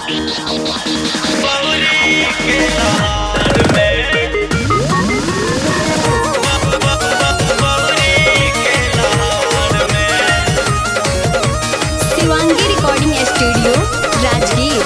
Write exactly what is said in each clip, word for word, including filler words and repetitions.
Shivangi recording studio Rajgir.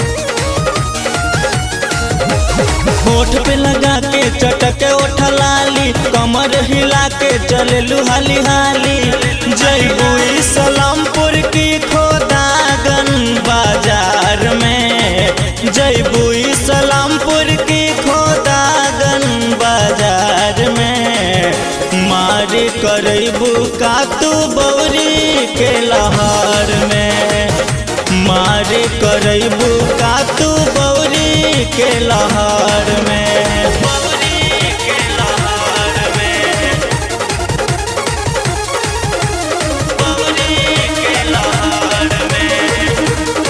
होठ पे लगा के चटक ओठ लाली, कमर हिला के चललू हाली हाली। जयबू सलामपुर की खोदागन बाजार में, जयबू सलामपुर की खोदागन बाजार में। मार करबू का तू बौरी के लहार में, मार करबू का तू बौरी के लहार में, बौरी के लहार में, बौरी के लहार में।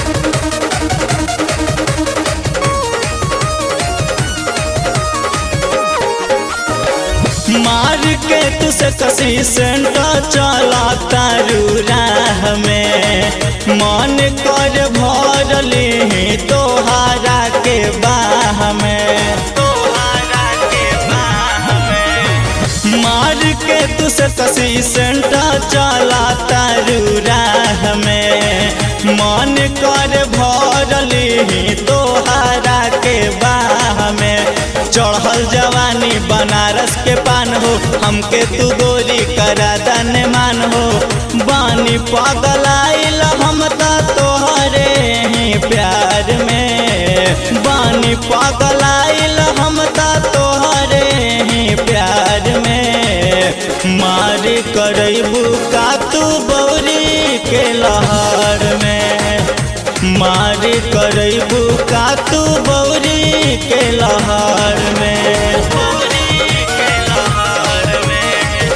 मार के तुसे कसी सेंटा चला तारू राह में, मन कर भरली तोहारा के बाह में, तोहारा के बाह में। मार के तुसे कसी सेंटा चला तारू राह में, मन कर भरली तोहारा के बाह में। चढ़ल जवानी बनारस के पान हो, हमके तू गोरी करा दन मान हो। बानी पागल आइल हम ता तोहरे ही प्यार में, बानी पागल आइल हम ता तोहरे ही प्यार में। मार करबू का तू बौरी के लहार में, मार करबू का तू बौरी के लहार में, बौरी के लहार में,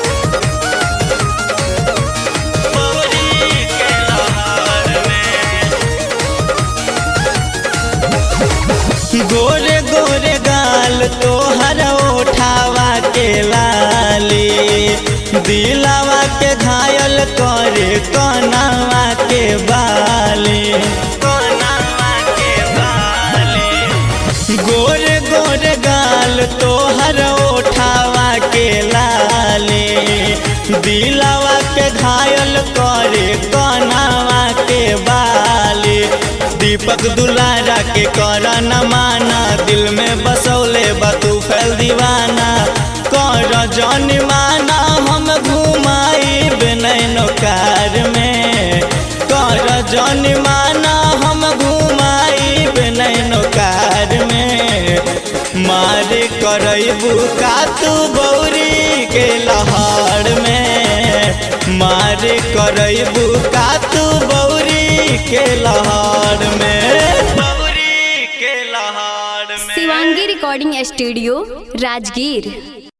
बौरी के लहार में। गोरे गोरे गाल तोहर उठावा के लाली, दिलावा के घायल करे कनावा के बाली, कनावा के बाली। गोरे गोरे गाल तोहर उठावा के लाली, दिलावा के घायल करे कनावा के बाली। दीपक दुलारा के कर न माना, दिल में बसौले बतू फैल दीवाना। कर जन माना हम घुमाई बेनैनो कार में, कर जन माना हम घुमाई बेनैनो कार में। मार करबू का तू बौरी के लहार में, मार करबू का तू बौरी के लहार में, बौरी के लहार में। Shivangi recording studio Rajgir.